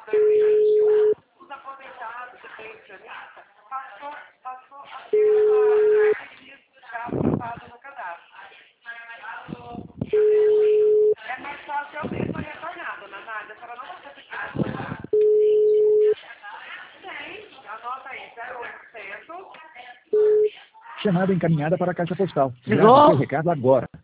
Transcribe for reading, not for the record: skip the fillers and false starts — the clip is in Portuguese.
Os aposentados e pensionistas passou a ter registro já aprovado no cadastro. É mais fácil eu mesmo retornar, dona Nádia, para não você ficar. Tem, anota aí, 0800. Chamada encaminhada para a caixa postal. Ligou? Grave seu recado agora.